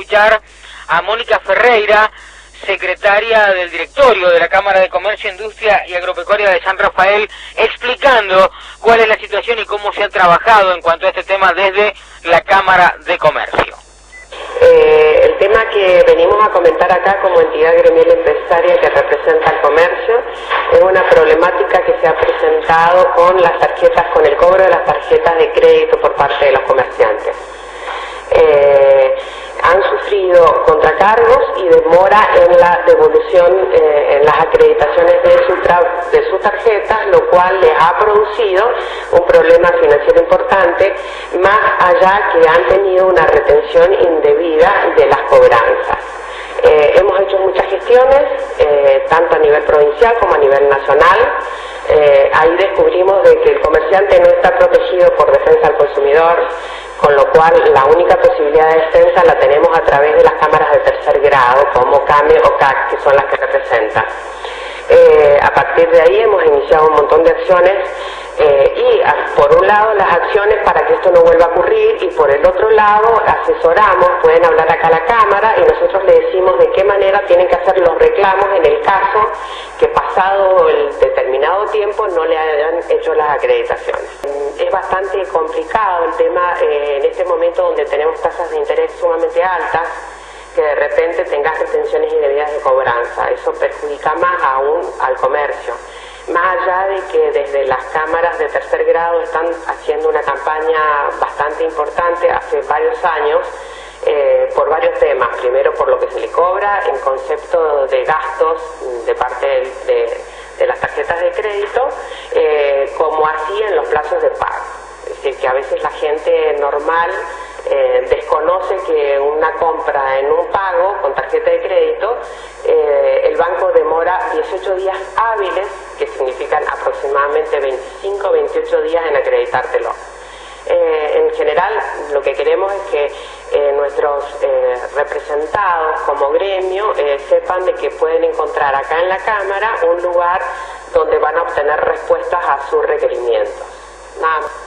escuchar a Mónica Ferreira, secretaria del directorio de la Cámara de Comercio, Industria y Agropecuaria de San Rafael, explicando cuál es la situación y cómo se ha trabajado en cuanto a este tema desde la Cámara de Comercio. El tema que venimos a comentar acá como entidad gremial empresaria que representa al comercio es una problemática que se ha presentado con las tarjetas, con el cobro de las tarjetas de crédito por parte de los comerciantes. Han sufrido contracargos y demora en la devolución, en las acreditaciones de sus tarjetas, lo cual les ha producido un problema financiero importante, más allá que han tenido una retención indebida de las cobranzas. Hemos hecho muchas gestiones, tanto a nivel provincial como a nivel nacional. Ahí descubrimos de que el comerciante no está protegido por defensa al consumidor, con lo cual la única posibilidad de defensa la tenemos a través de las cámaras de tercer grado, como CAME o CAC, que son las que representan. A partir de ahí hemos iniciado un montón de acciones por un lado las acciones para que esto no vuelva a ocurrir y por el otro lado asesoramos, pueden hablar acá a la Cámara y nosotros le decimos de qué manera tienen que hacer los reclamos en el caso que pasado el determinado tiempo no le hayan hecho las acreditaciones. Es bastante complicado el tema en este momento donde tenemos tasas de interés sumamente altas, que de repente tengas retenciones indebidas de cobranza. Eso perjudica más aún al comercio. Más allá de que desde las cámaras de tercer grado están haciendo una campaña bastante importante hace varios años, por varios temas. Primero por lo que se le cobra en concepto de gastos de parte de las tarjetas de crédito, como así en los plazos de pago. Es decir, que a veces la gente normal desconoce que una compra en un pago con tarjeta de crédito, el banco demora 18 días hábiles, que significan aproximadamente 25 o 28 días en acreditártelo. En general, lo que queremos es que nuestros representados como gremio sepan de que pueden encontrar acá en la Cámara un lugar donde van a obtener respuestas a sus requerimientos. Nada más.